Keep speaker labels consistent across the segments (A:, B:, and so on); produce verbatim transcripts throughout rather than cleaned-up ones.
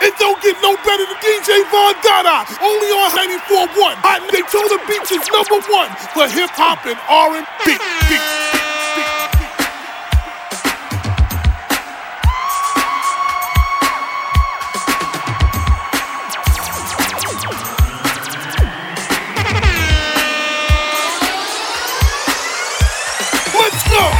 A: It don't get no better than D J Von Dada, only on ninety-four point one. Hot Daytona Beach is number one for hip-hop and R and B. Let's go!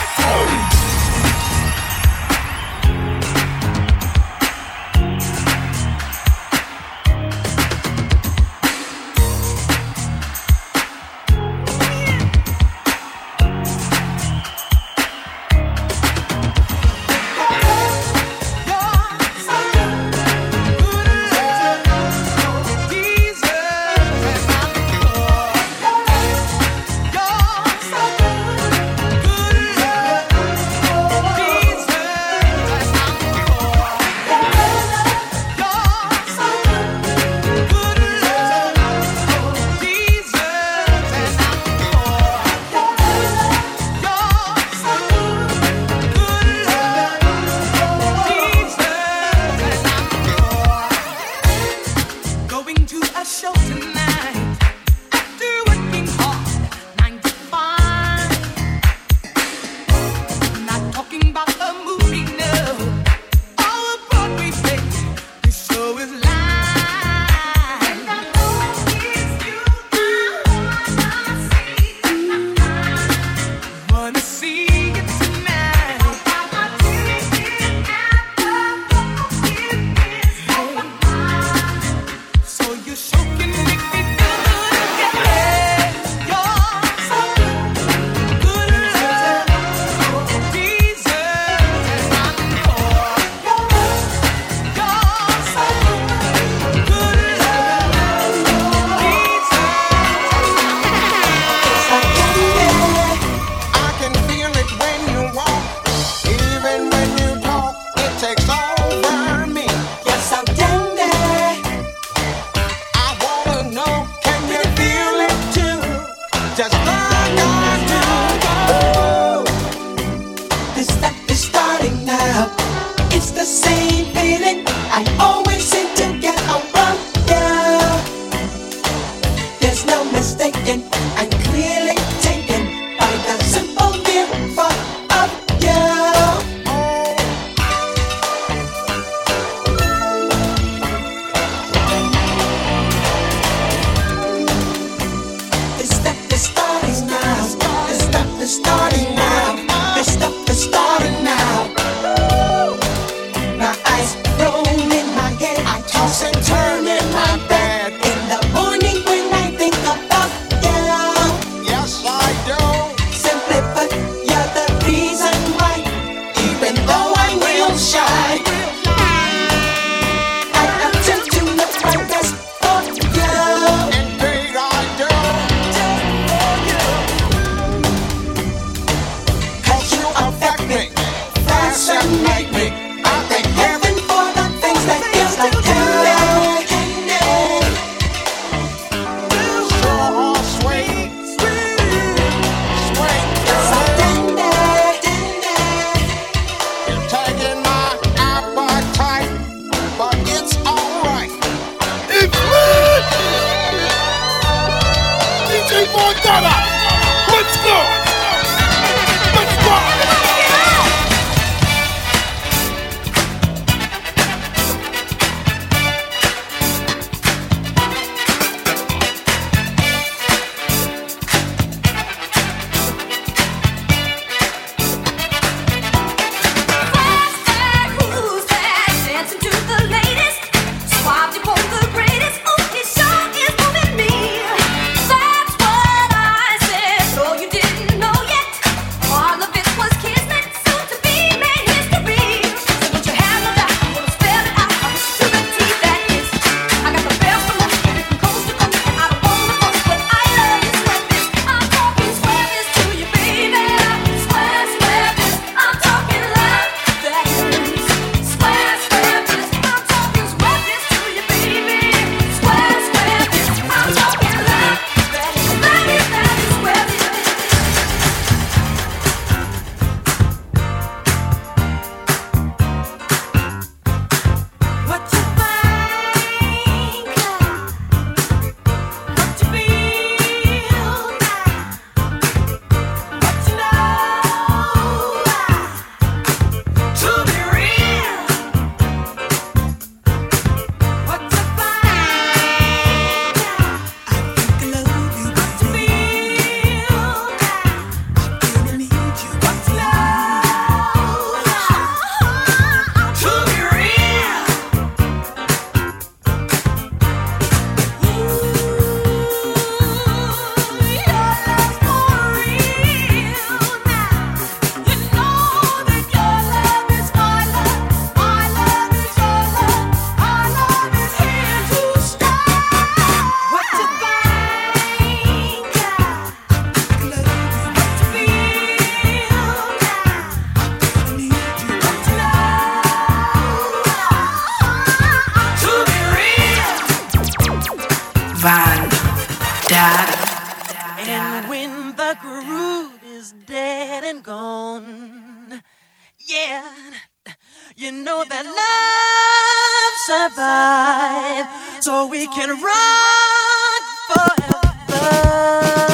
B: Von Dada.
C: And when the groove is dead and gone, yeah, you know that love survives, so we can run forever.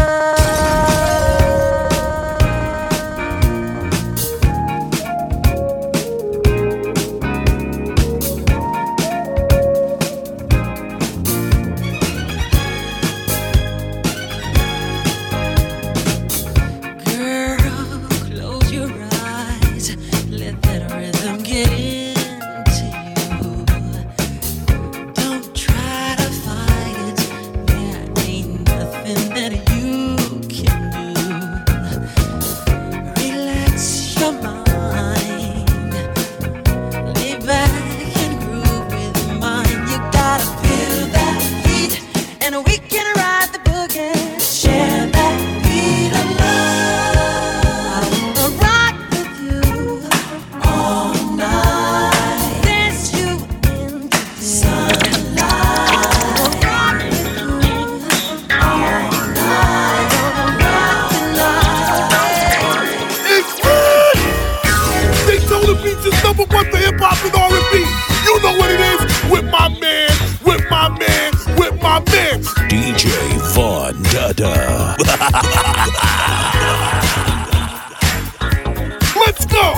D: D J Von Dada.
A: Let's go!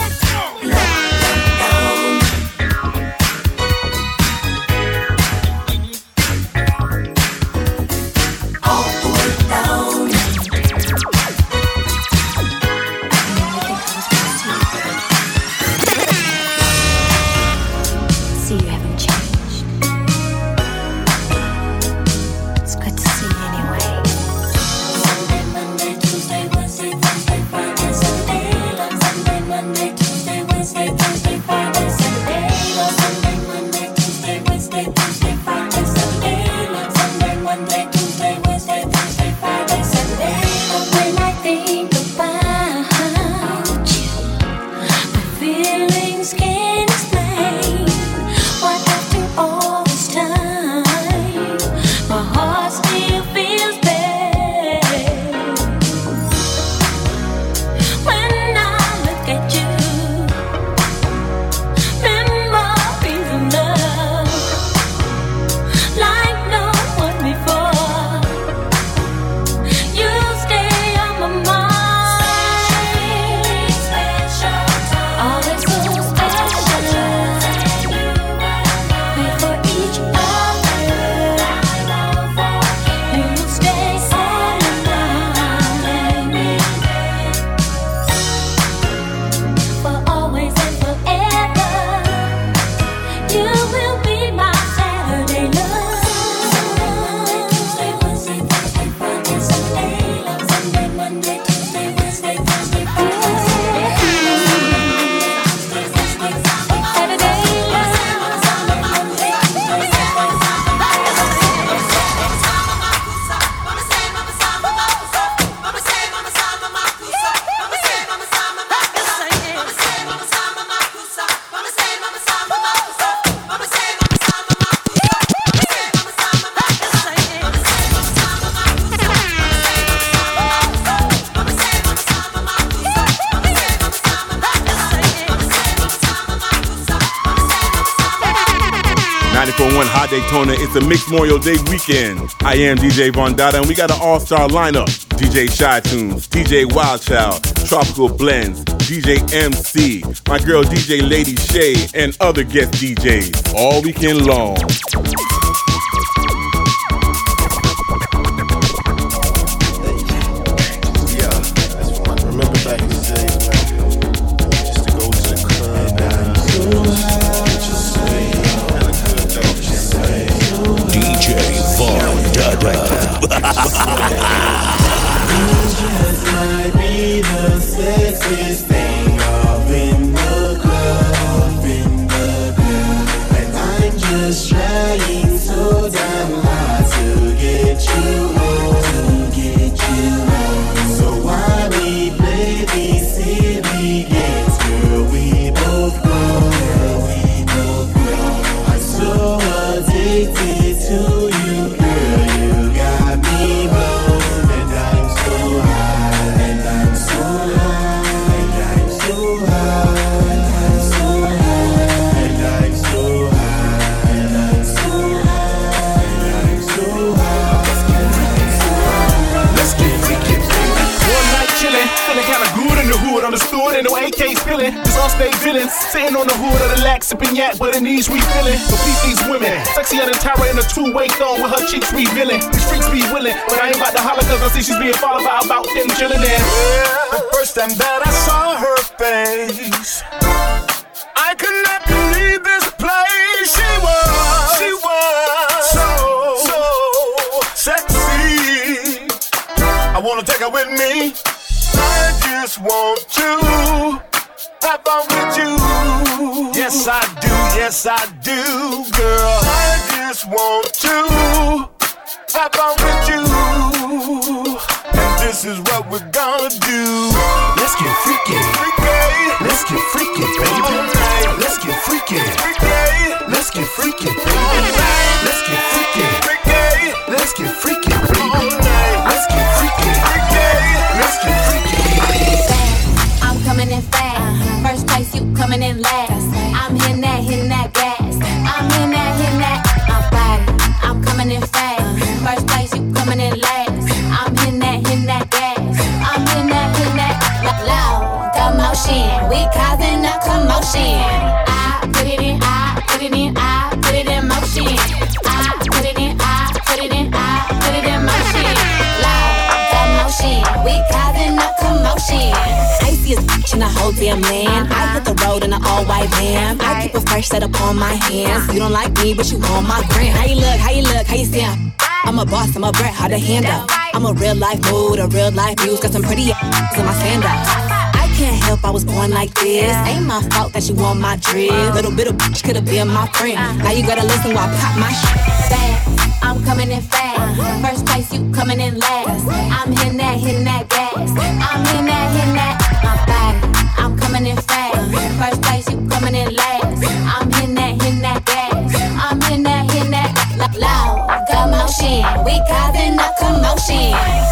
E: ninety-four point one Hot Daytona. It's a mixed Memorial Day weekend. I am D J Von Dada, and we got an all-star lineup. D J Shy Tunes, D J Wildchild, Tropical Blends, D J M C, my girl D J Lady Shay, and other guest D Js all weekend long.
F: Just might be the sexiest thing off in the club, off in the club, and I'm just trying
G: Sitting on the hood of the lack, sipping yak, but her knees refilling. Complete these women, sexy and Tara in a two-way thong with her cheeks revealing. These freaks be willing, but I ain't about to holler cause I see she's being followed by about them chillin' there.
F: The first time that I saw her face, I could not believe this place. She was, she was so, so sexy. I wanna take her with me. I just want to have fun with you. Yes I do, yes I do, girl. I just want to have fun with you. And this is what we're gonna do.
H: Let's get freaky.
F: Freaky.
H: Let's get freaky, baby.
F: Right.
H: Let's get freaky.
F: Freaky.
H: Let's get freaky, baby.
F: Right.
H: Let's get freaky.
F: Freaky.
H: Let's get freaky, baby.
F: Right.
H: Let's get freaky.
F: Freaky.
H: Let's get freaky.
I: I'm coming in fast. First place, you coming in last. I'm hitting that, hitting that gas. I'm hitting that, hitting that. I'm fighting. I'm coming in fast. First place, you coming in last. I'm hitting that, hitting that gas. I'm hitting that, hitting that. Loud commotion. We causing a commotion. I put it in, I put it in, I put it in motion. I put it in, I put it in, I put it in motion. Loud commotion. We causing a commotion. Icy as bitch in the whole damn land. I hit the road in an all-white van. I keep a fresh set up on my hands. You don't like me, but you on my gram. How you look? How you look? How you sound? I'm a boss, I'm a brat, how to handle. I'm a real life mood, a real life muse. Got some pretty ass in my sandals. I can't help I was born like this. Ain't my fault that you want my drip. Little bit of bitch could've been my friend. Now you gotta listen while I pop my shit. Fast, I'm coming in fast. First place, you coming in last. I'm hitting that, hitting that gas. I'm hitting that, hitting that. I'm fighting, I'm coming in fast. First place, you coming in last. I'm hitting that, hitting that gas. I'm hitting that, hitting that. Loud commotion, we causing a commotion.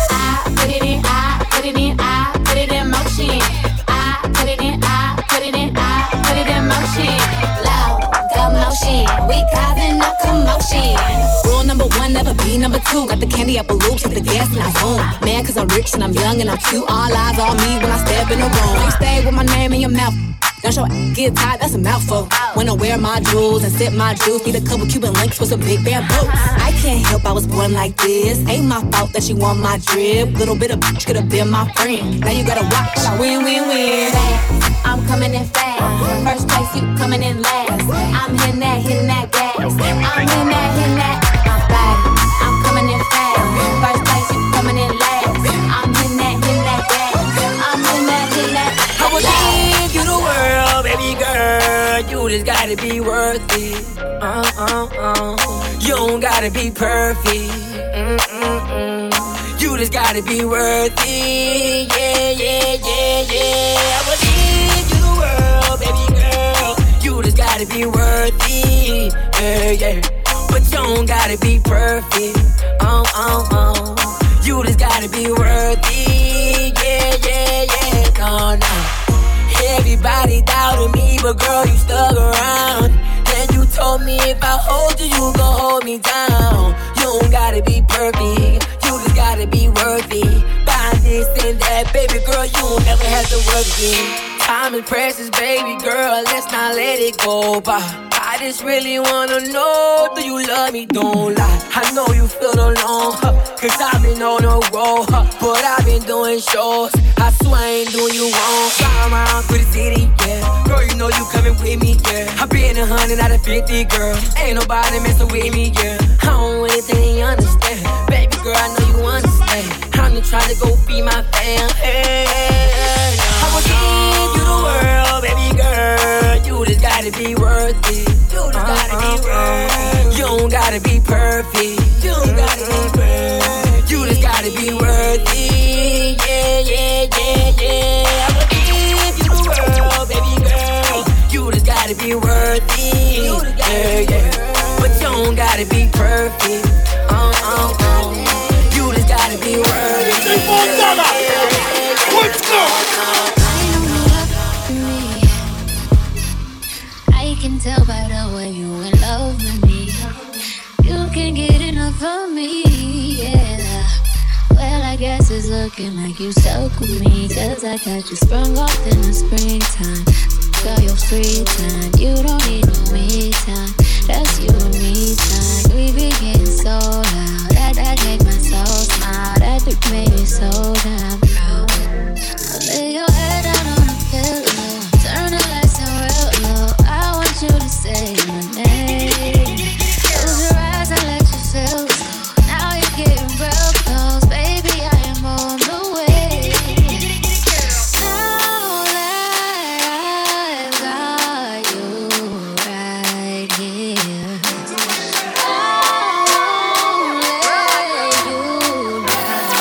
I: I put it in, I put it in, I put it in motion. I put it in, I put it in, I put it in motion. Loud commotion, we causing a commotion. Rule number one, never be number two. Got the candy apple loops, hit the gas and I zoom. Man, cause I'm rich and I'm young and I'm cute. All eyes on me when I step in the room. You stay with my name in your mouth. Don't your get tired, that's a mouthful. When I wear my jewels and sip my juice, need a couple Cuban links with some big bamboo. I can't help I was born like this. Ain't my fault that you want my drip. Little bit of bitch could've been my friend. Now you gotta watch, win, win, win. Fast, I'm coming in fast. First place, you coming in last. I'm hitting that, hitting that gas. I'm hitting that, hitting that. I'm fighting, I'm coming in fast. First place, you coming in last. I'm hitting that, hitting that gas. I'm hitting that, hitting that.
C: I will give you the world, baby girl. You just gotta be worth it. Uh, uh, uh. You don't gotta be perfect. Mm, mm, mm. You just gotta be worth it. Yeah, yeah, yeah, yeah. I will give you the world, baby girl. You just gotta be worth it. Yeah, yeah. But you don't gotta be perfect. Uh, uh, uh. You just gotta be worth it. Yeah, yeah, yeah. No, no. Everybody doubted me, but girl, you stuck around. And you told me if I hold you, you gon' hold me down. You don't gotta be perfect, you just gotta be worthy. Buy this and that, baby girl, you won't never have to work again. Time is precious, baby girl, let's not let it go by. I just really wanna know, do you love me? Don't lie. I know you feel alone, huh, cause I've been on the road, huh, but I've been doing shows. I swear I ain't doing you wrong. Fly around through the city, yeah. Girl, you know you coming with me, yeah. I been a hundred out of fifty, girl. Ain't nobody messing with me, yeah. I don't really think you understand. Baby girl, I know you understand. I'm just trying to go be my fan. Hey, I will give you the world, baby girl. You just gotta be worth it. You just gotta be worth it. You don't gotta be perfect. You don't gotta be perfect. You just gotta be worth it. Yeah, yeah, yeah, yeah. I will give you the world, baby girl. You just gotta be worth it. Yeah, yeah. But you don't gotta be perfect. Uh, uh, uh. You just gotta be worth it. Yeah, yeah, yeah.
A: Let's go.
I: I can tell by the way you in love with me. You can't get enough of me, yeah. Well, I guess looking like you stuck with me, 'cause I got you sprung off in the springtime. all your free time. You don't need no me time. That's you and me time. We be getting so loud. That that make my soul smile. That dick made me so damn proud. Lay your head down on the pillow. Turn the lights down real low. I want you to say my name. Close your eyes and let you feel slow. Now you're getting real close. Baby, I am on the way. Now that I've got you right here, I won't let you down.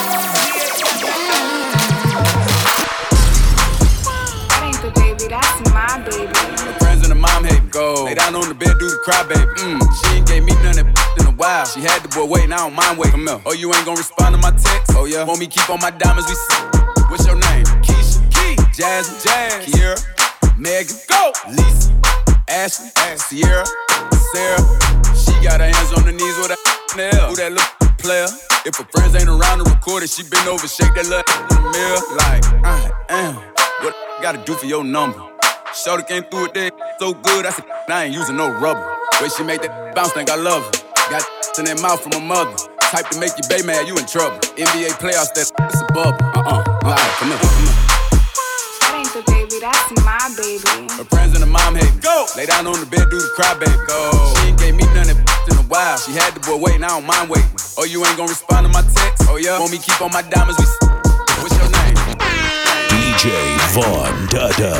J: That ain't the baby, that's my baby.
K: My friends and the mom hate go. Lay down on the bed, do the cry, baby. Mm. She ain't gave me none of that in a while. She had the boy waiting, I don't mind waiting. Come here. Oh, you ain't gon' respond to my text? Oh, yeah. Want me keep on my diamonds? We see. What's your name? Keisha, Key, Jasmine, Jazz, Kiera, Megan, go, Lisa, Ashley, Sierra, Sarah. She got her hands on her knees with that nail. Who that little player? If her friends ain't around to record it, she been over, shake that little in the mirror. Like, I am. What I gotta do for your number? Shorty came through it there so good, I said, I ain't using no rubber. Way she make that bounce, think I love her. Got in that mouth from her mother. Type to make you bae mad, you in trouble. N B A playoffs, that's it's a bubble. Uh-uh, uh-uh, come here, come here.
J: That ain't the baby, that's my baby.
K: Her friends and the mom hate go. Lay down on the bed, do the cry, baby. Go. She ain't gave me none of that in a while. She had the boy waiting, I don't mind waiting. Oh, you ain't gon' respond to my text? Oh, yeah? Want me keep on my diamonds? We what's your name?
D: D J Von Dada.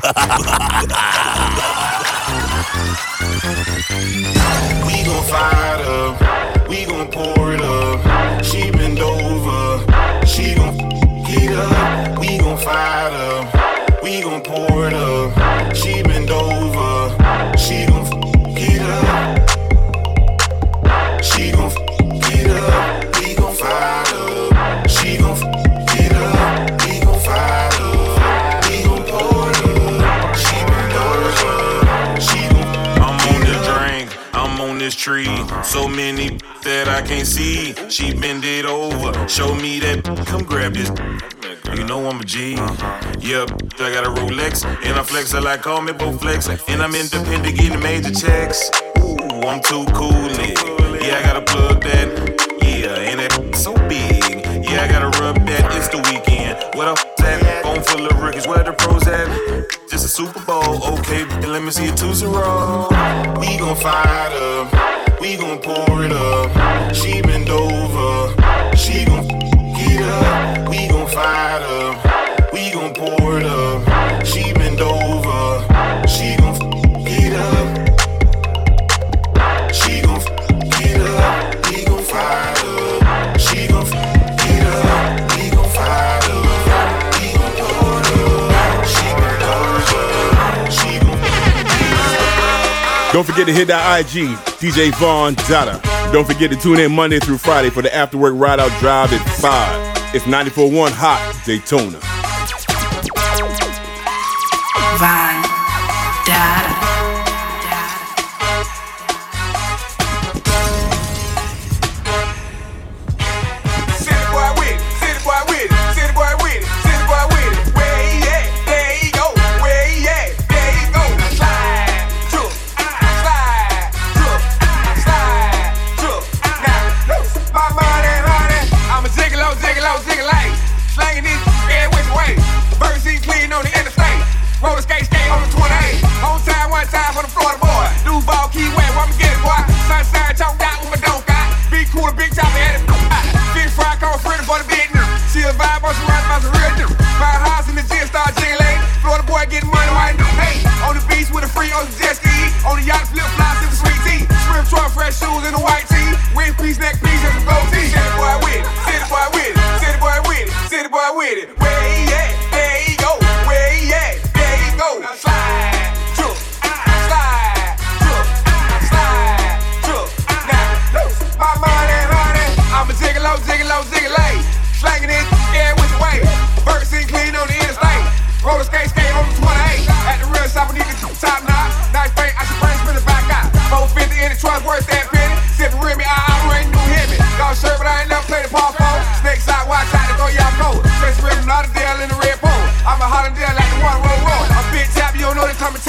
F: We gon' fire it up, we gon' pour it up. She bend over, she gon' get up. We gon' fire it up, we gon' pour it up. She bend over, she gon' get up. She gon' get up, we gon' fire it up. She gon' get up, we gon' fire it up. We gon' pour it up, she bend over, she gon'
L: I'm on the drink, I'm on this tree. So many that I can't see. She bend it over, show me that. Come grab this. You know I'm a G. Yep, I got a Rolex and I flex. I like call me both flex. And I'm independent, getting major checks. Ooh, I'm too cool. Yeah, I gotta plug that. Yeah, and that so big. Yeah, I gotta rub that. It's the weekend. What up? That phone full of rookies. Where the pros at? Just a Super Bowl. Okay, let me see a two zero.
F: We gon' fire it up, we gon' pour it up. She bend over, she gon' get up. We gon' fire it up, we gon' pour it up. She bend over, she gon' get up. She gon' get up, we gon' fire it up. She gon' get up, we gon' fire it up. We gon' pour it up, she bend over, she gon' get up.
E: Don't forget to hit that I G, D J Von Dada. Don't forget to tune in Monday through Friday for the After Work Ride Out Drive at five. It's ninety-four point one Hot Daytona.
B: Von Dada.
K: City boy with it, city boy with it, city boy with it, city boy with it. Where he at? There he go. Where he at? There he go. Slide, jump, slide, jump, slide, jump. Now, loose my money, honey. I'm a jiggle, jiggle, jiggle, like slanging this every which way. Bird seat clean on the interstate. Roller skate, skate on the twenty-eight. On time, one time for the Florida boy. Duval, Key West, where I'ma get it, boy. Sunshine, chalked out with my dope guy. Big cooler, big chopper, had it. Fish fry, call friend for the big new. She a vibe, on some ride about some real new. My house in the gym, start jiggling. Florida boy getting money, why new? Hey, on the beach with a free on the jet ski. On the yacht, flip flops in the sweet tea. Shrimp truck, fresh shoes in the white tee. Wing piece, neck piece, and some gold tee. City boy with it, city boy with it, city boy with it, city boy with it. Where he at? There he go. Where he at? There he go. Slide, jump, slide, jump, slide, jump. Now, loose my money, honey. I'm a jiggle, jiggle, jiggle, like slanging it, yeah, which way? Bird seat clean on the interstate. Roller skate, skate on the twenty-eight. At the real shop, I need the top knot. Nice paint, I should bring spin it back out. four fifty in the trunk, worth that penny. Sipping Remy, I operate new Hemi. Got a shirt, but I ain't never played the paw phone. Snakes out, watch out, they throw y'all cold. Trace Remy, not a deal in the red pole. I'm a Hollandale like the one roll roll. A big tap, you don't know they coming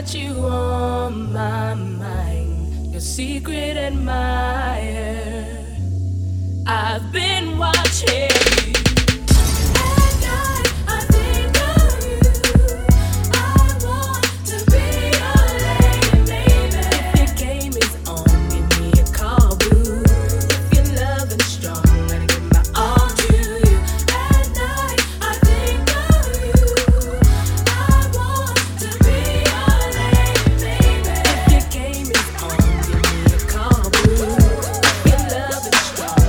C: got you on my mind, your secret admirer. I've been watching you. At night, I think of you. I want to be your lady, baby. If your game is on, give me a call, boo. If your love is strong, I'll give my all to you. At night, I think of you. I want to be your lady, baby. If your game is on, give me a call, boo. If your love is strong,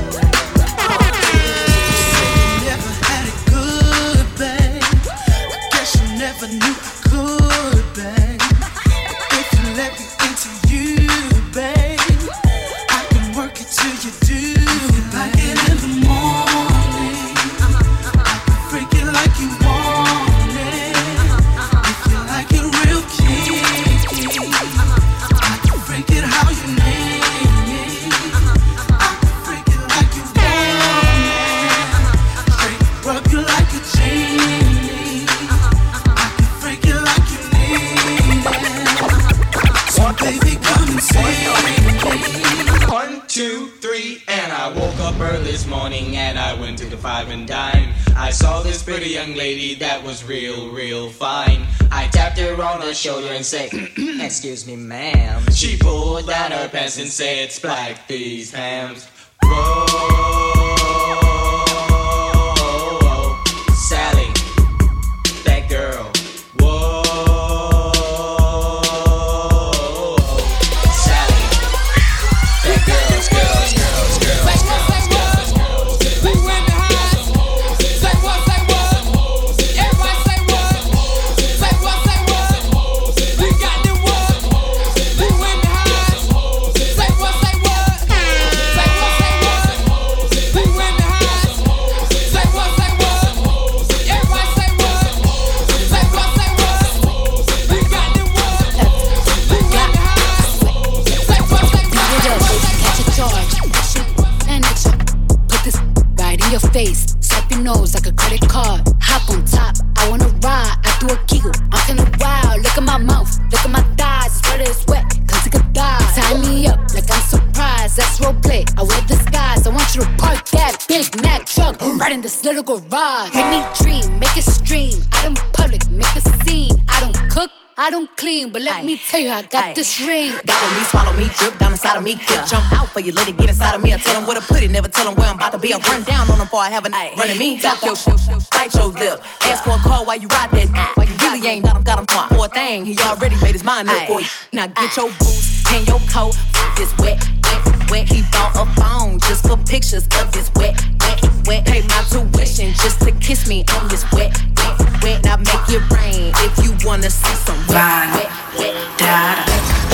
H: Never had it good, babe. I guess you never knew I could, babe. If you let me into you, babe, I can work it till you do. Like it in the morning, I can freak it like you want it. If you like it real kinky, I can freak it how you need me. I can freak it like you want it. Straight rub you like a genie. I can freak it like you need it. So baby, come and see me.
M: One, two, three, and I woke up early this morning and I went to the five and dime. I saw this pretty young lady that was real, real fine. I tapped her on her shoulder and said, excuse me, ma'am. She pulled down her pants and said, splack these hams. Whoa, Sally, that girl. Whoa, Sally, that girls, girls, girls, girls, girls, girls.
C: who in the house? Say what, say what? Everybody say what? Say what, say what? We got the what? Who in the house? Say what, say what? Say what, say what? Who in the house? Say what, say what? Everybody say what? Say what, say what? We got the what? Who in the house? Say what, say what?
N: Catch a charge, and it's put this right in your face. Swipe your nose like a credit card. Hop on top, I wanna ride. I do a giggle, I'm kinda wild. Look at my mouth, look at my thighs. It's wet, it's wet, come take a dive. Tie me up like I'm surprised. That's role play. I wear disguise. I want you to park that Big Mac truck right in this little garage. Make me dream, make it stream. Out in public, make a scene. I don't cook, I don't clean, but let me tell you, I got
O: Aye.
N: this ring.
O: Follow me, swallow me, drip down inside of me. Yeah. Jump out for you, let it get inside of me. I tell them where to put it, never tell them where I'm about to be. I run down on them before I have a night. Running me, talk your shit, bite your lip. Ask for a call while you ride that. While you really ain't got him, got him for a thing. He already made his mind up for you. Now get your boots and your coat. It's wet, wet, wet. He bought a phone just for pictures of this wet, wet, wet. Pay my tuition just to kiss me on this wet, wet, wet. Now make it rain if you wanna see some wet, wet, wet, dada.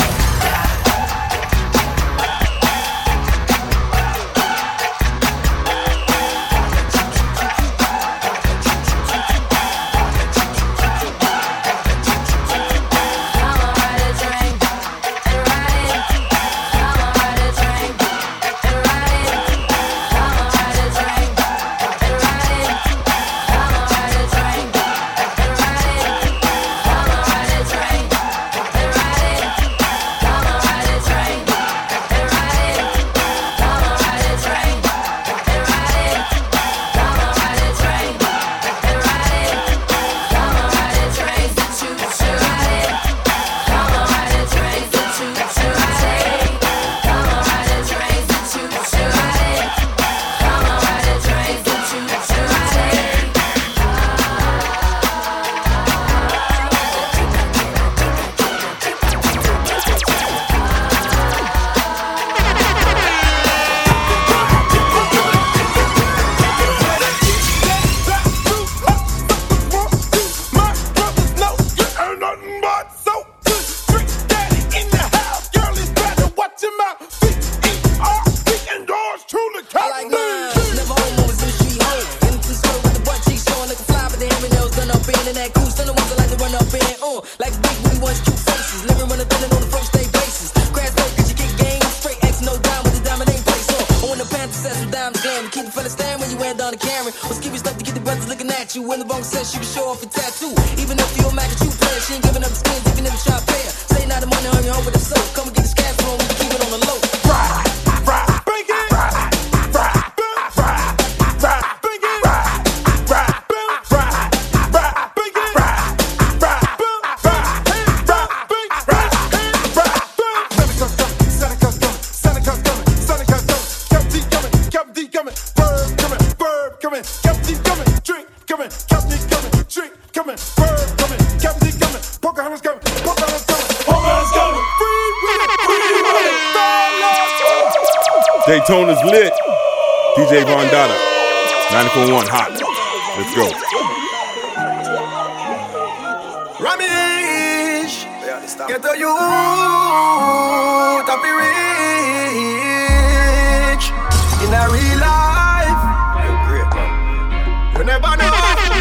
C: Keep the fella staring when you wear down the camera. What's keep you stuck to get the brothers looking at you. When the bone says you can show off your tattoo. Even if you're mad at you play player. She ain't giving up the skins if you never try to pay her. Say now the money on your home with the soap. Come and get this cash on, we can keep it on the low.
F: Fry, fry, break it. Fry, fry, fry, fry, break it. Fry, fry, fry, fry, break it. Fry, fry, fry, fry, break it. Fry, fry, Seneca coming, Seneca coming, Seneca coming, Captain coming, Captain coming, Bird coming, Bird coming, Captain coming, drink coming, Captain coming, drink coming, Bird coming, Captain coming, Pocahontas coming, Pocahontas coming, Pocahontas coming, free with it, free with it,
E: Daytona's lit. D J Von Dada. ninety-four point one hot. Let's go.
F: Ramesh, get to you, happy rich in a real life. You're great, man. You never know.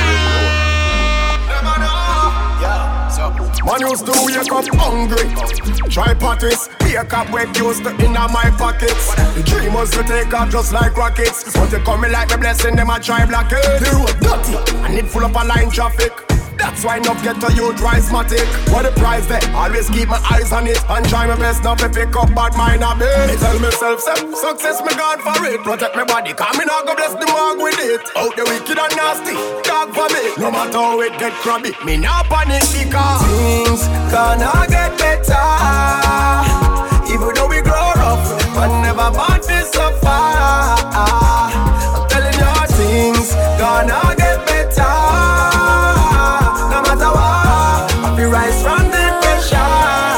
F: Never know. Yeah, so man used to wake up hungry. Try parties, be a cup wake used to in my pockets. The dream was to take off just like rockets. But they come me like the blessing, them I try block it. The road dirty, and it full up a line traffic. That's why enough get to you rise matic. What the price there? Always keep my eyes on it and try my best not to pick up bad mind a bit. Me tell myself, success me God for it. Protect my body, come me now go bless the mark with it. Out the wicked and nasty, dog for me. No matter how it get crabby, me not panic because things gonna get better. Even though we grow rough, but never want this so far. I'm telling you things gonna get better. Rise from the pressure.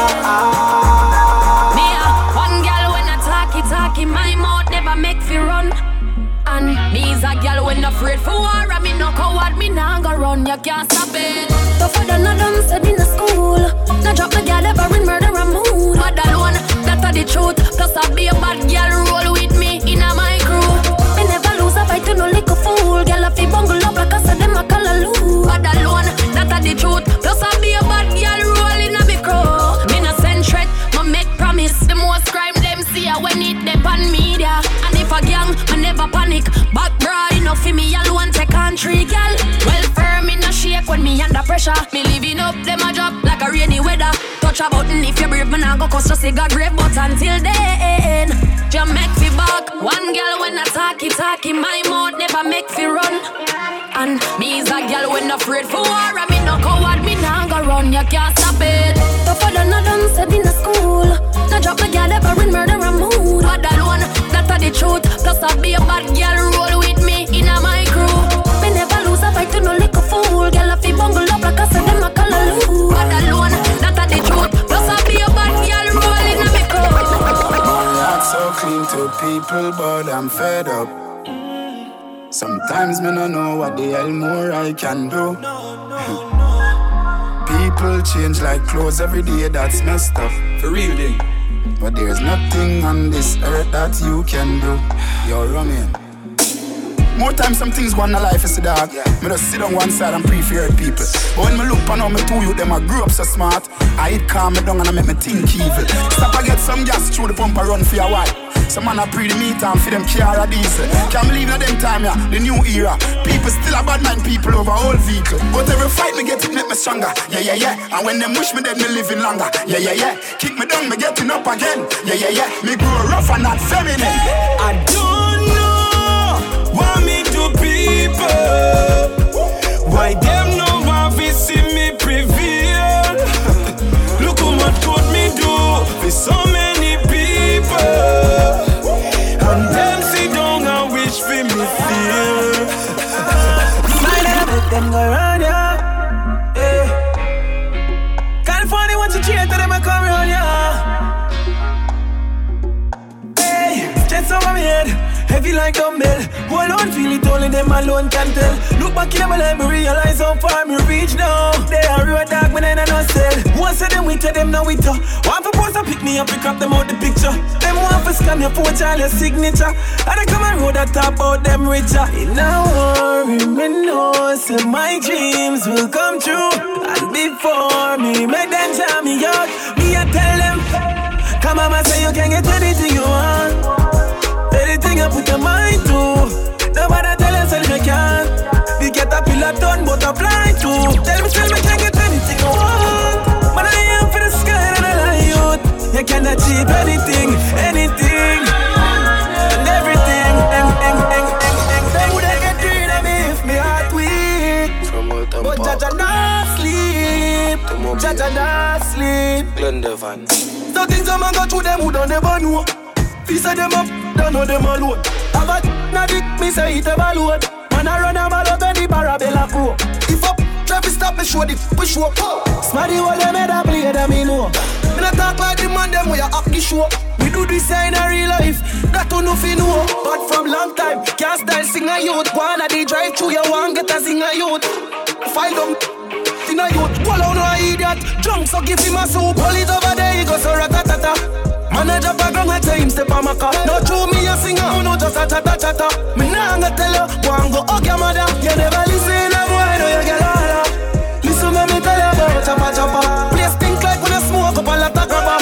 I: Me a one girl when I talky talky, my mouth never make fi run. And me's a girl when afraid for war, and me no coward, me nah go run. You can't stop it. Tougher than a dumb said in the school. Now drop the girl ever in murder and mood. But alone, that's the truth. Plus I be a bad girl roll with me in a my crew. Me never lose a fight to no lick a fool. Girl a fi bungle up like I said them a call a loo. But alone, that's the truth. Plus I be a bad girl rolling a big crow. Me no send threat, ma make promise. The most crime them see ya when it dep on media. And if a gang, I never panic. Back bra enough for me alone take country girl. Well firm in a shake when me under pressure. Me living up them a drop like a rainy weather. Touch a button if you brave, me nah go cause just a grave. But until then, just make fi back. One girl when I talky talky, my mouth never make fi run. And me's a girl when afraid for war, and me no coward, me nah go run. You can't stop it. Tougher than a dumb said in the school. Now drop the girl ever in murder and mood. But alone, that's the truth. Plus I be a bad girl roll with me in a my crew. Me never lose a fight to no lick a fool. Girl a fi bungle up like I said them a call a loo. But alone, that's the truth. Plus I be a bad girl roll in a my crew.
P: My heart's so clean to people, but I'm fed up. Sometimes me no know what the hell more I can do. People change like clothes every day, that's messed up. For real thing. But there's nothing on this earth that you can do. You're running. More time some things go on in life is a dog. Yeah. Me just sit on one side and pray-feared people. But when me look on how me two youth, them I grew up so smart. I hit calm me down and I make me think evil. Stop I get some gas through the pump and run for a while. Some man a pre the meat and for them car a diesel. Can't believe in them time, yeah, the new era. People still a bad mind people over old vehicle. But every fight me get it make me stronger. Yeah, yeah, yeah. And when them wish me dead, me living longer. Yeah, yeah, yeah. Kick me down, me getting up again. Yeah, yeah, yeah. Me grow rough and not feminine.
F: I don't know what me do people. Why them no want to see me prevail? Look how much good me do for so many people. And them sit down and wish for me feel.
Q: Might have let them go round ya. Yeah. California wants to cheer to them and come round ya. Hey, stress over me head, heavy like dumbbell. Hold on, feel it, only them alone can tell. Look back in my life, me realize how far me reach now. They are real dark, but I no sell. Once of them with you, them now with you. One for post and pick me up, pick up them out the picture. Them one for scam your phone, child, your signature. And I come and road that talk about them richer. In a worry, me know, say my dreams will come true. And before me, make them tell me out. Me, I tell them, come on, I say you can get anything you want. Anything I put your mind to. Nobody tell us if you can. We get a pillar done, but apply to. Tell me, tell me, can get anything you want. keep anything, anything, and everything. They wouldn't get rid of me if me heart weak. But Jaja not sleep, Jaja not sleep.
R: Glendevan.
Q: So things a man go through them who don't never know. Piece of them up, don't know them alone. Have a na dick, me say it a balloon. Man a run a mal out of the Parabella crew. If up, traffic stop me show the push up. Smarty all them head a play them me know. Me not talk like the man them we a up the show. We do this in a real life, that don't know fi know. But from long time, can't style sing a youth. Wanna they drive through you want get a sing a youth. Find them in a youth, call out no idiot. Drunk so give him a soup. Hold it over there, he go so ratatata. Man a drop a gun like say him step on my car. No true me a singer, oh no just a chatta chatta. Me nah gonna tell you, go and go hug your mother. You never listen, a boy know you get all. Listen me me tell you about choppa choppa. Place think like when I smoke up a lot of grabber.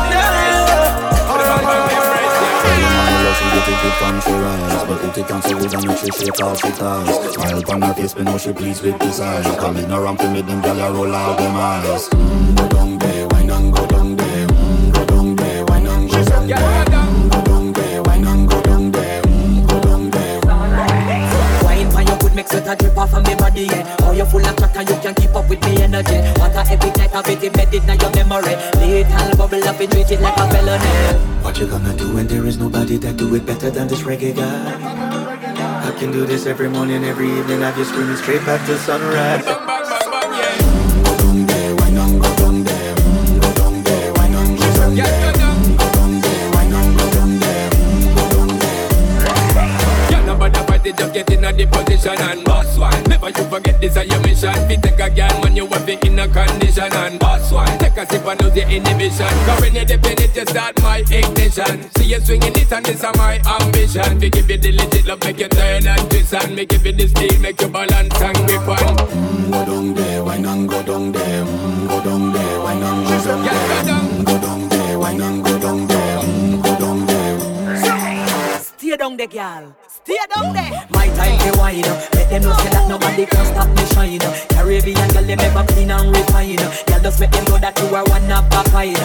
S: Take it from she rise, but if it cancel with a make she shake off she ties. Smile upon her face, but know she pleased with design. Coming around to make them gyal a roll out them eyes. Mm, go down there, wine and go down there. Mm, go down there, wine and go down there. Mm, go down there, wine and go down there. Mm, go down there.
C: Wine for your good, make sweat a drip off of me body, yeah. Oh, you full of crack and you can keep up with me energy. What a epic night of it embedded in your memory. Little bubble up and treat it like a felony.
S: What you gonna do when there is nobody that do it better than this reggae guy? I can do this every morning, every evening. I just screaming straight back to sunrise.
K: Bang, bang, bang, bang, yeah.
S: Go down there, why not go down there? Go down there, why not go down there? Go down there, why not go down there? Go down there.
K: Yeah, nobody fight it, just get in a the position and boss one. Never you forget this is your mission. Fi take a girl when you have it in a condition and boss one. Take a sip and lose your inhibition. Cause when you dip in it, you start my ignition. See you swinging it and this is my ambition. We give you the legit love, make you turn and twist and me give you the steel, make you balance and grip on.
S: Mm, go down there, why not go down there? Mm, go down there, why not go down there? Mm, go down there, why not go down there? Mm, go down there.
C: Stay down there, girl. Stay down there. My time to wine. Let them know say that nobody can stop me shine. Caribbean girl, them ever clean and refine. Girl, just make them know that you are one of a kind.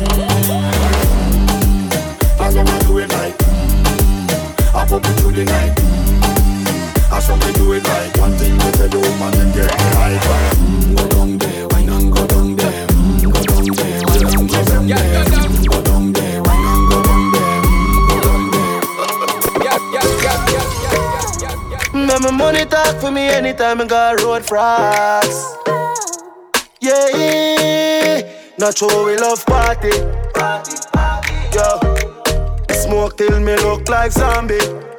S: As long as do it like mm, I pop it through the night. Mm, as long as do it like one thing with the woman and get the hype. Mm, go down there, why not go down there? Mm, go down there, why not go down there? Mm, go down there, why not go down there? Mm, go down there.
Q: Let my money talk for me anytime I got road frogs. Yeah, not sure we love party. Yo, smoke till me look like zombie.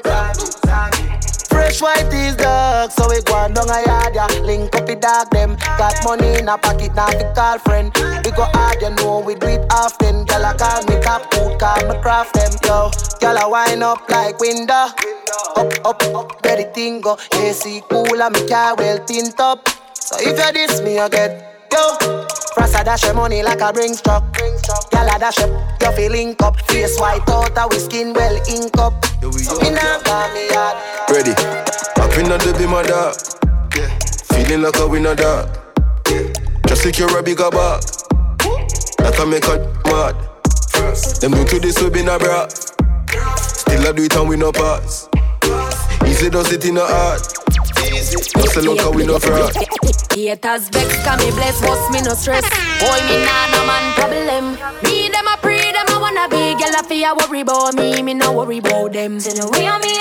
Q: Fresh white is dark, so we go on down a yard, yeah. Link up the dog them. Got money in a pocket, now to call friend. We go hard, you know we do it often. Girl, I call me top food, call me craft them. Yo, girl, I wind up like window. Up, up, up, where the thing go. A C cool and me car well tint up. So if you diss me, you get yo. Frost a dash your money like a ring truck. Girl a dash up, you feel link up. Face white out, our skin well ink up. So me nah call me hard.
R: Ready, up in the be my dog. Yeah. Feeling like a winner dog. Yeah. Just secure a bigger bag. That can make a mad. Them new to this will be na bra. Still I do it and we no pass. Easy does it in the heart. No sell out cause we no fraud.
C: Haters vex, can me bless, boss me no stress. Boy, me nah no man problem. Me them a pray, them a wanna be. Girl a fear worry about me, me no worry about them. Till the way on me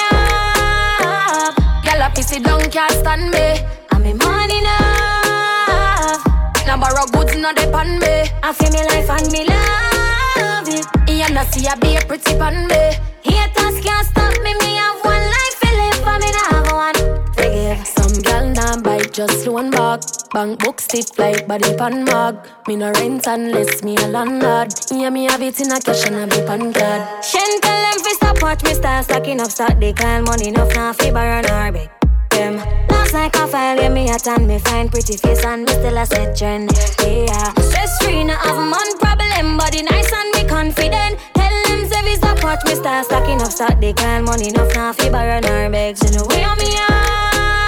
C: up. Girl a pissy down, can't stand me. And me money enough. Now borrow goods, no depend me. I feel me life and me love it. You know see a be pretty pan me. Haters can't stop me, me have one life to live, for me not have one. Forgive. Some girl nah bite, just loan back. Bank book stiff like body pan mag. Me no rent unless me a landlord. Yeah, me have it in a cash and a be pan card. Shen tell them fi stop watch me start stacking up stock. They call money enough now fi borrow or beg them. Last like a file, yeah, me a tan. Me find pretty face and me still a set trend. Yeah, stress free, no have man problem. Body nice and me confident. If stop watch me start stacking up stock, they call money enough now fi borrow or beg. So no way on me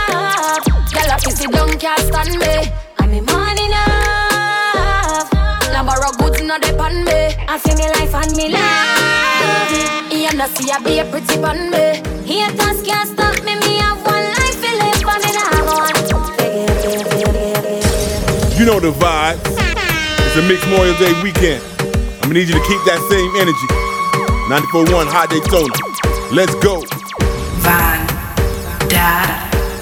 C: up. Girl a pissy down can't stand me. And me money enough.
I: I borrow goods in the pan me. I feel me life and me life. You know see I be a pretty pan me. Haters can't stop me. Me have one life to live, but me not have one.
E: You know the vibe. It's a mixed Memorial Day weekend. I'm gonna need you to keep that same energy. ninety-four point one Hot Daytona. Let's go.
B: Von Dada.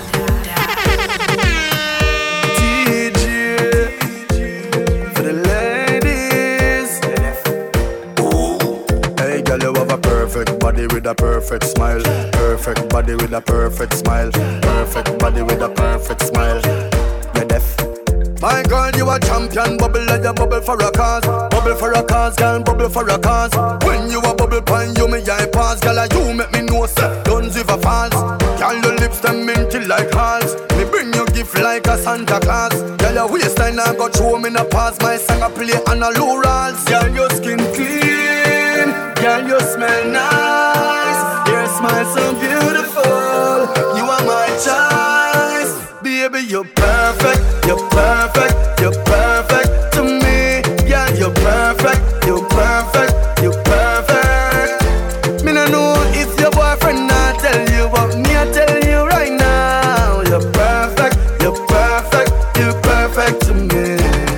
T: D J for the ladies. Ooh. Hey girl, you have a perfect body with a perfect smile. Perfect body with a perfect smile. Perfect body with a perfect smile. You're deaf. My girl, you a champion, bubble like a bubble for a cause. Bubble for a cause, girl, bubble for a cause. When you a bubble pine, you me eye pass. Girl, you make me know, sir, don't give a false. Girl, your lips them minty like hearts. Me bring you gift like a Santa Claus. Girl, your waistline I got throw me in a pass. My song I play on a low rolls. Girl, your skin clean. Girl, you smell nice. Your smile so beautiful. You are my choice. Baby, you're perfect, you're perfect, you're perfect to me. Yeah, you're perfect, you're perfect, you're perfect. Me no know if your boyfriend not tell you, but me I tell you right now. You're perfect, you're perfect, you're perfect to me.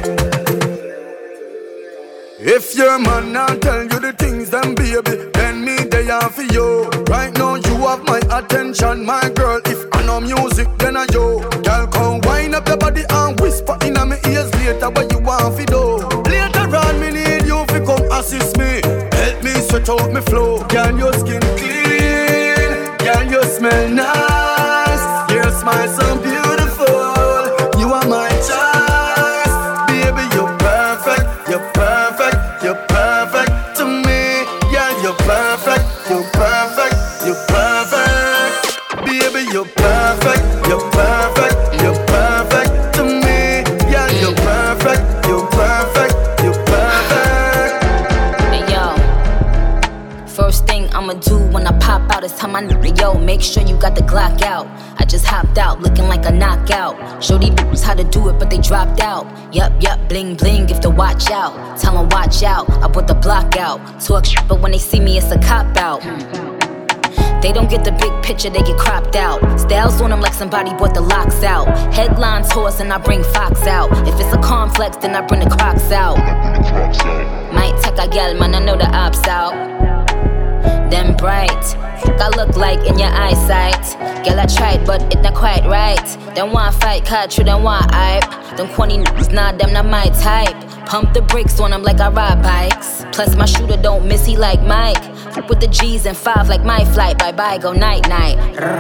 T: If your man not tell you the things, then baby, then me they are for you. Right now you have my attention, my girl. If I know music, then I yo. Girl, come wind up your body and whisper in my ears later what you want to do. Later on, me need you to come assist me. Help me sweat out me flow. Girl, your skin clean. Girl, you smell nice. Your smile so beautiful. You are my choice. Baby, you're perfect. You're perfect. You're perfect to me. Yeah, you're perfect. You're perfect. You're perfect. Baby, you're perfect. You're perfect. You're perfect to me. Yeah, you're perfect. You're perfect. You're perfect.
U: Hey yo, first thing I'ma do when I pop out is tell my nigga, yo, make sure you got the Glock out. I just hopped out looking like a knockout. Show these bitches how to do it, but they dropped out. Yup, yup, bling, bling, if to watch out. Tell them watch out, I put the block out. Talk shit, but when they see me, it's a cop out. They don't get the big picture, they get cropped out. Styles on them like somebody bought the locks out. Headlines horse and I bring Fox out. If it's a complex, then I bring the Crocs out. Might take a gal, man, I know the ops out. Them bright, I look like in your eyesight. Girl, I tried, but it not quite right. Them want fight, catch you, them want hype. Them corny niggas, nah, them not my type. Pump the brakes on them like I ride bikes. Plus my shooter don't miss, he like Mike. Fuck with the G's and five like my flight. Bye bye, go night night.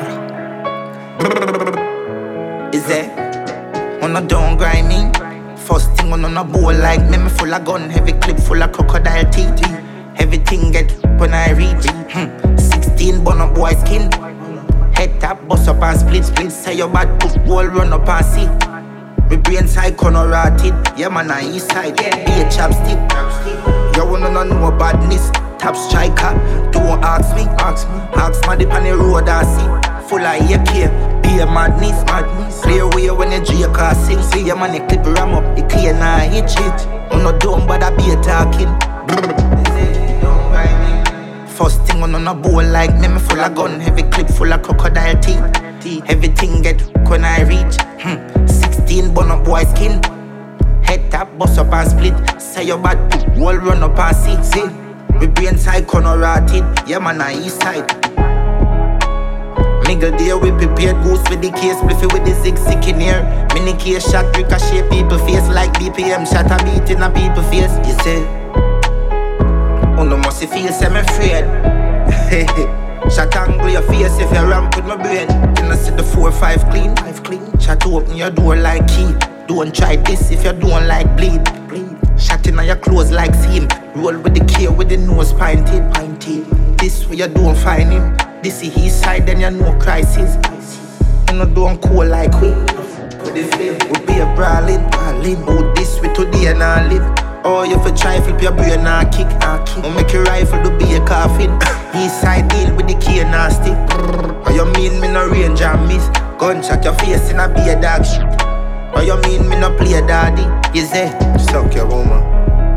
V: Is that on a don't grind me? First thing on a bowl like me, me full of gun, heavy clip full of crocodile teeth. Everything get when I reach. Hmm. Sixteen bun up boy skin. Head tap, bust up and split split. Say your bad push wall run up and see. Me brain side corner rotted. Yeah man, I east side. Be a chapstick. You wanna know badness. Top striker. Don't ask me. Ask me. Ask my dip on the road I see. Full of A K. Be a madness. Madness. Clear way when you J car sing. See your man the clip ram up. The clear now hit it. I'm not dumb but I be a talking. First thing on a bowl like me, me full of gun. Heavy clip full of crocodile teeth. Everything get when I reach. Hmm. Sixteen bun up boy skin. Head tap, bust up and split. Say your bad wall run up and see. See, we brain side corner rotted. Yeah man, I east side. Nigga there we prepared goose with the case. Spliffy with the zig sick in here. Mini case shot ricochet people face like B P M shot a beat in a people face. You say oh no must you feel I'm afraid. Shot angle your face if you ramp with my brain. Then I see the four five clean, five clean. Shot to open your door like key. Don't try this if you don't like bleed. Bleed. Shot in your clothes like seam. Roll with the K with the nose pinted, pinted. This way you don't find him. This is his side then you know crisis. You know don't cool like we. With the flame, we be a brawling, brawling. Oh this way today and I live. Oh, you for try flip your brain and kick, and kick. Oh, make your rifle to be a coffin. East side deal with the key and nasty. Oh, you mean me no range and miss? Gunshot your face in a be a dog shit. Oh, you mean me no play daddy? You say,
R: suck your woman.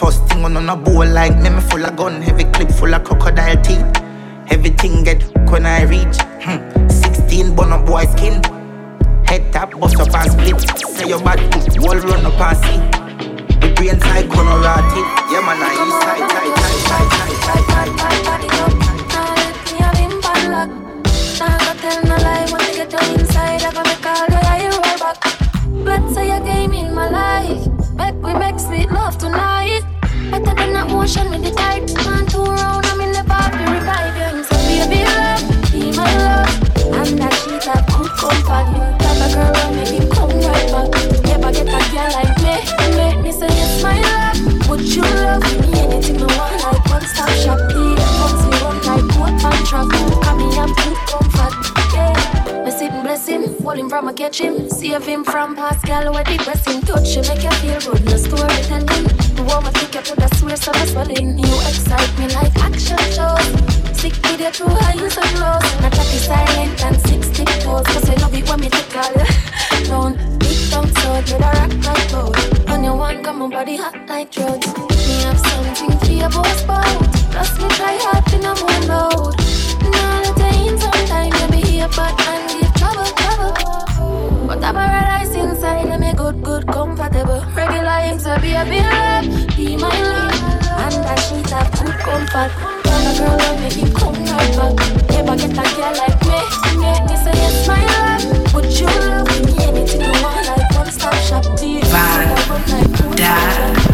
V: First thing on on a bowl like me, me full of gun, heavy clip full of crocodile teeth. Everything get when I reach. Hmm. Sixteen bun up boy skin. Head tap, bust up and split. Say your bad, wall run up and see. The brain side gonna rot it. Yeah man, I east side, side, side, side, side, side, side, side, side.
A: Now let me have him bad luck. Now go tell no lie when you get down inside. I gonna make all the lie roll back. Let's say you came in my life. Make we make sweet love tonight. Better than that motion with the tight. Man two round, I'm in the bar to revive you. So baby love, be my love. And that shit that could come for you. Tell a girl and make him come right back. Never get a girl like me. Make me say yes my love. Would you love me? Anything I want like one stop shop. The comes me run like one pan trap. Come me up good comfort. Yeah. Me sitting blessing, holding from a kitchen. Save him from Pascal where the pressing. Touch you make you feel good. No story telling. The woman take you to the source of the swelling. You excite me like action shows. Sick with your two eyes and close. Not happy silent and six stick toes. Cause I love it when me take all you down. Big tongue sword with a rock like gold. On your one come my body hot like drugs. Me have something for your boss bout. Plus me try hard in a moon load. Now the time sometime you be here but and give trouble, trouble. But I paradise inside and me good, good, comfortable. Regular him's a baby love. Be my love. And that shit have good comfort. And a girl will make him come right back. Never get a girl like me. Make me say yes my love. Would you love me? Anything you want like one stop shop.
B: Vibe, data.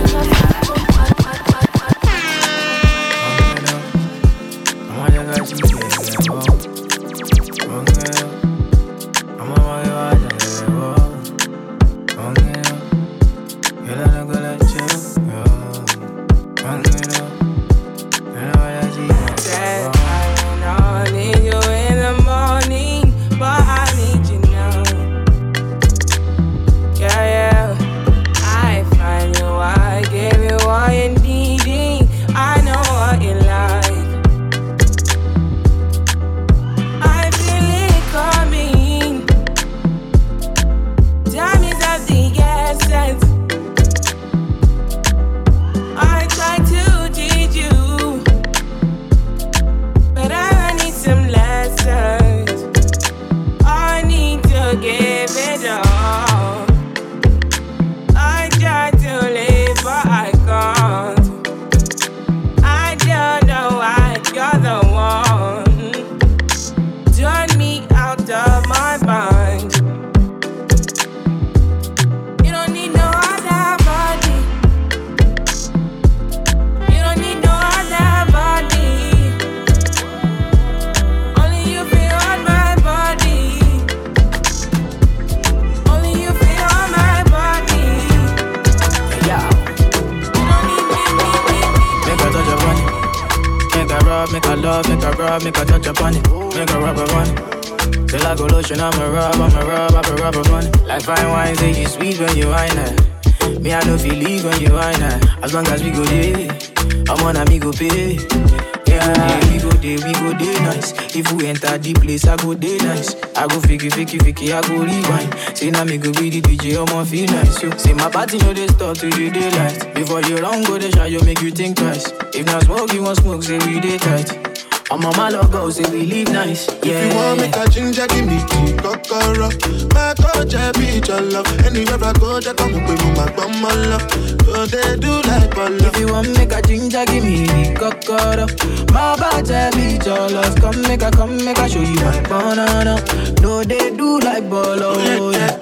G: Make a touch upon it, make a rub upon it. Till I go lotion, I'm a rub, I'm a rub, I'm a rub upon it. Like fine wine, say you sweet when you wine it. Me, I know feel leave when you wine it. As long as we go there, I'm on a me go pay. Yeah, we go there, we go there nice. If we enter the place, I go there nice. I go fiki, fiki, fiki, I go rewind. Say now me go be the D J, I'ma feel nice. So, say my party know they start to the daylight. Before you run, go they shot, you make you think twice. If not smoke, you want smoke, say we day tight. I'm on my logo, say we live nice. Yeah.
W: If you want make a ginger, give me tea, kokoro. My coach, I be your love. Anywhere I go, just come up with my bum, my love. So they do like ball.
G: If you want make a ginger, give me the kokoro. My badge, I be your love. Come make a, come make a show you my banana. No, they do like ball. Oh, yeah.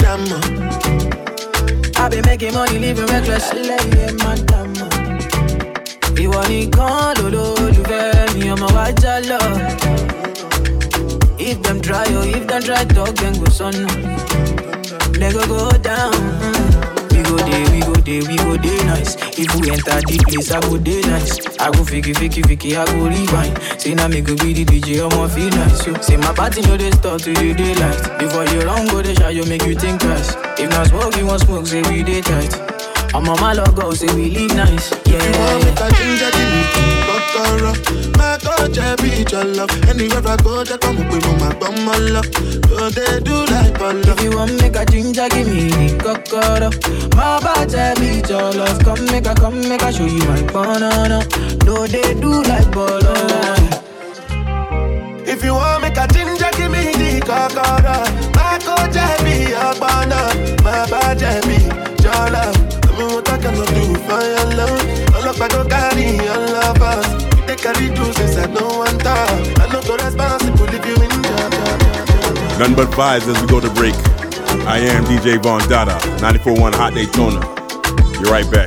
G: I be making money, living reckless. Madam. You want it gone, do do do me, I'm a watch love. If them try, oh, if them try talk, then go son. They go go down. We go there, we go there, we go there nice. If we enter the place, I go there nice. I go fiki, fiki, fiki, I go rewind. Say now me go be the D J, I'ma feel nice. So, say my party know they start to the daylight. Before you run, go they shot, you make you think twice. If not smoke, you want smoke, say we day tight. I'm on my logo, say we live nice. Yeah.
W: You want me to ginger, give me tea, kokoro. My coach, I be your your love. Anywhere I go, they come up with my bum my love. So they do like ball.
G: If you want make a ginger, give me the cocoa. My body beat your love. Come make a, come make a show you my banana. No, they do like ball.
W: If you want make a ginger, give me the cocoa. My coach, be your banana. My body beat your love. I mean, what I cannot do for your love. All of I don't carry your love us. They carry juices that no one thought. I know go responsible if you in job.
E: Nothing but vibes as we go to break. I am D J Von Dada, ninety-four point one Hot Daytona. You're right back.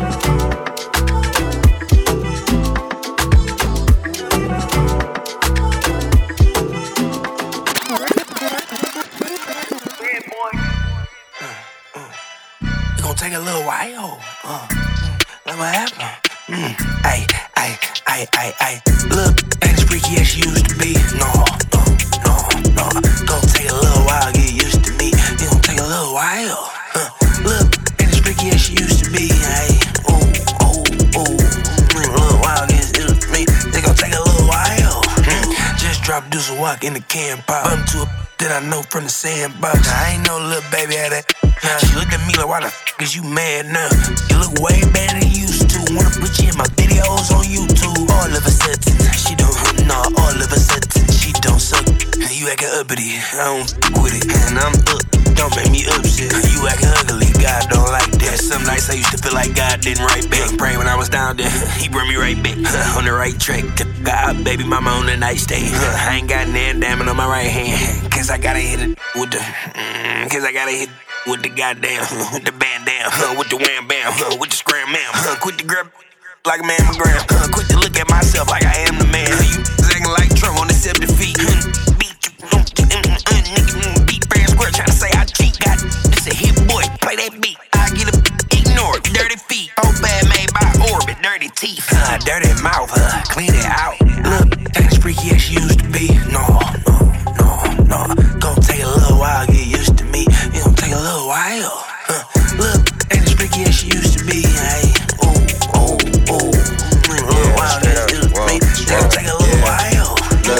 D: It's gonna take a little while. Uh, let what happen. Mm, ay, ay, ay, ay, ay. Look, ain't as freaky as she used to be. No, no, no, no. Gonna take a little while, get used to me. It's gonna take a little while. Uh, look, ain't as freaky as she used to be. Ay, ooh, ooh, ooh. Mm, a little while, get used to me. It's gonna take a little while. Mm, just drop Deuce and walk in the can pop. Bump to a that I know from the sandbox. I ain't no little baby at that. Nah, she looked at me like, why the f*** is you mad now? You look way better than you used to. Wanna put you in my videos on YouTube. All of a sudden, she don't, nah, all of a sudden, she don't suck. You actin' uppity, I don't f*** with it. And I'm up, don't make me upset. You actin' ugly, God don't like that. Some nights I used to feel like God didn't write back. Pray when I was down there, he brought me right back. On the right track, God, baby mama on the nightstand. I ain't got an damn on my right hand. Cause I gotta hit it with the, mm, cause I gotta hit with the goddamn, with the bandana, uh, with the wham bam, uh, with the scram bam, uh, quit to grab like a mammogram, uh, quit to look at myself like I am the man. Uh, you acting like Trump on the seven feet. Uh, beat you, uh, uh, uh, nigga, beat fair square, tryna say I cheat. God, this a hit boy, play that beat. I get a ignore it, dirty feet, oh bad made by orbit, dirty teeth, uh, dirty mouth, uh, clean it out. Look, ain't as freaky as she used to be. No, no, no, no. Gonna take a little while, get used to me. It gon' take a little while. Uh, look, ain't as freaky as she used to be. Hey, ooh, ooh, ooh. A little while, get used to me. It gon' take a little while.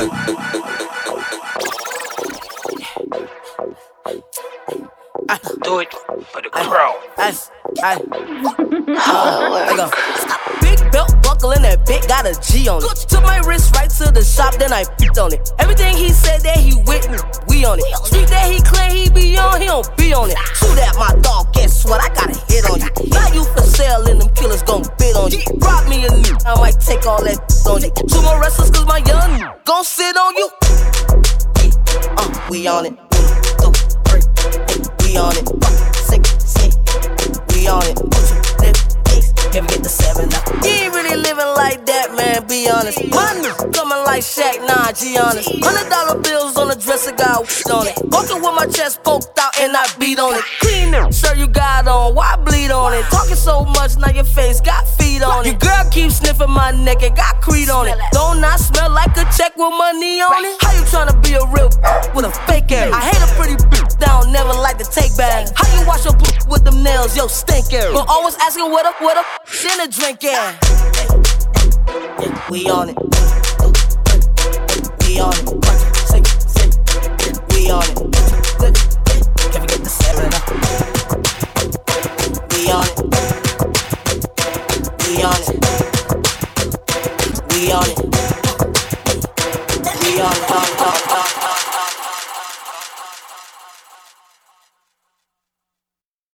D: I do it for the crowd.
J: I, I, I, I go. Big belt buckle and that bit got a G on it. Took my wrist right to the shop, then I f***ed on it. Everything he said that he with me, we on it. Street that he claim he be on, he don't be on it. Shoot at my dog, guess what? I got a hit on you. Now you for sale and them killers gon' bid on you. Rob me a new, I might take all that on you. Two more wrestlers cause my young gon' sit on you. Uh, we on it. Two, three, we on it. Six, six, we on it. Never get the seven up. He ain't really living like that, man, be honest. Money coming like Shaq, nah, G honest. Hundred dollar bills on the dresser, got on it. Walking with my chest poked out and I beat on it. Clean it, shirt you got on, why bleed on it? Talking so much, now your face got feet on it. Your girl keeps sniffing my neck and got creed on it. Don't I smell like a check with money on it? How you tryna be a real with a fake ass? I hate a pretty bitch down, never like to take bags. How you wash your with them nails, yo, stink air. But always asking what up, what up, then a drink air. We on it. We on it. Say, say, we on it. Can we get the seven up? We on it. We on it. We on it. We on it.